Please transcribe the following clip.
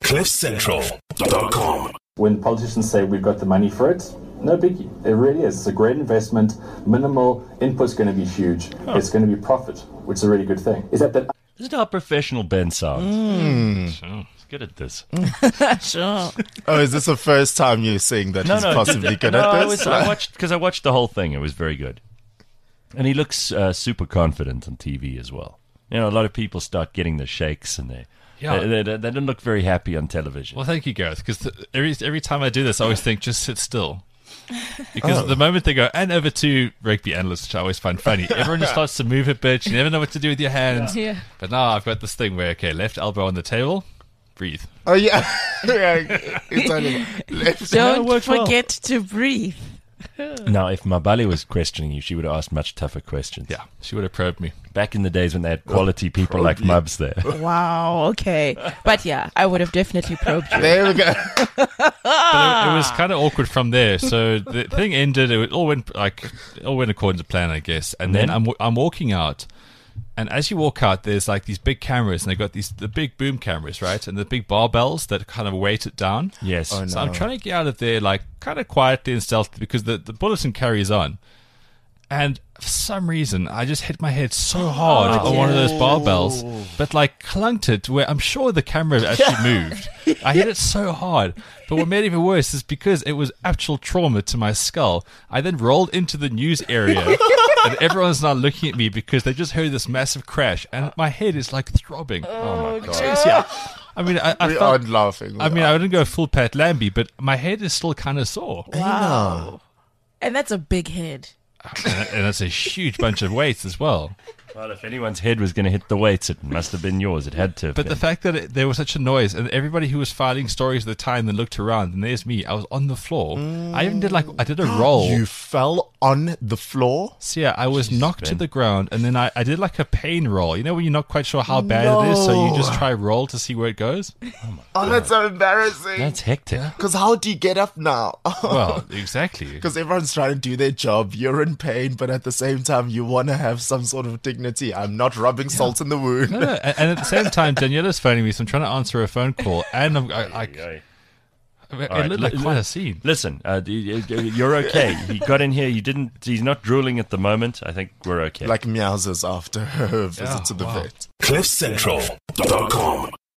CliffCentral.com. When politicians say we've got the money for it, no biggie. It really is. It's a great investment. Minimal input's going to be huge. It's going to be profit, which is a really good thing. Is that This is how professional Ben sounds. Sure. He's good at this. Sure. Oh, is this the first time you're saying that he's possibly good at this? I watched the whole thing. It was very good. And he looks super confident on TV as well. You know, a lot of people start getting the shakes and they don't look very happy on television. Well, thank you, Gareth, because every time I do this, I always think, just sit still. Because the moment they go, and over to rugby analysts, which I always find funny, everyone just starts to move a bit. You never know what to do with your hands. Yeah. But now I've got this thing where, okay, left elbow on the table, breathe. Oh, yeah. It's only left. Don't forget to breathe. Now, if Mabali was questioning you, she would have asked much tougher questions. Yeah, she would have probed me. Back in the days when they had quality people like Mubs there. Wow, okay. But yeah, I would have definitely probed you. There we go. But it was kind of awkward from there. So the thing ended. It all went according to plan, I guess. And then I'm walking out, and as you walk out, there's like these big cameras, and they got the big boom cameras, right, and the big barbells that kind of weight it down. Yes. Oh, no. So I'm trying to get out of there, like kind of quietly and stealthily, because the bulletin carries on. And for some reason, I just hit my head so hard on one of those barbells, but like clunked it where I'm sure the camera actually moved. I hit it so hard. But what made it even worse is because it was actual trauma to my skull. I then rolled into the news area, and everyone's now looking at me because they just heard this massive crash, and my head is like throbbing. Oh, my God. Seriously, I mean, I We felt, aren't laughing. I mean, I wouldn't go full Pat Lambie, but my head is still kind of sore. Wow. And that's a big head. And it's a huge bunch of weights as well. Well, if anyone's head was going to hit the weights, it must have been yours. It had to have But been. the fact that there was such a noise, and everybody who was filing stories at the time then looked around, and there's me. I was on the floor. I even did a roll. You fell on the floor? So yeah, I was knocked to Ben. the ground, and then I did like a pain roll. You know when you're not quite sure how bad it is, so you just try roll to see where it goes? Oh, that's so embarrassing. That's hectic. Because how do you get up now? Well, exactly. Because everyone's trying to do their job. You're in pain, but at the same time, you want to have some sort of dignity. I'm not rubbing salt in the wound. No, and at the same time, Daniela's phoning me, so I'm trying to answer a phone call, and Aye. it looked like quite a scene. Listen, you're okay. He got in here. He's not drooling at the moment. I think we're okay. Like meowses after her visit to the vet. CliffCentral.com.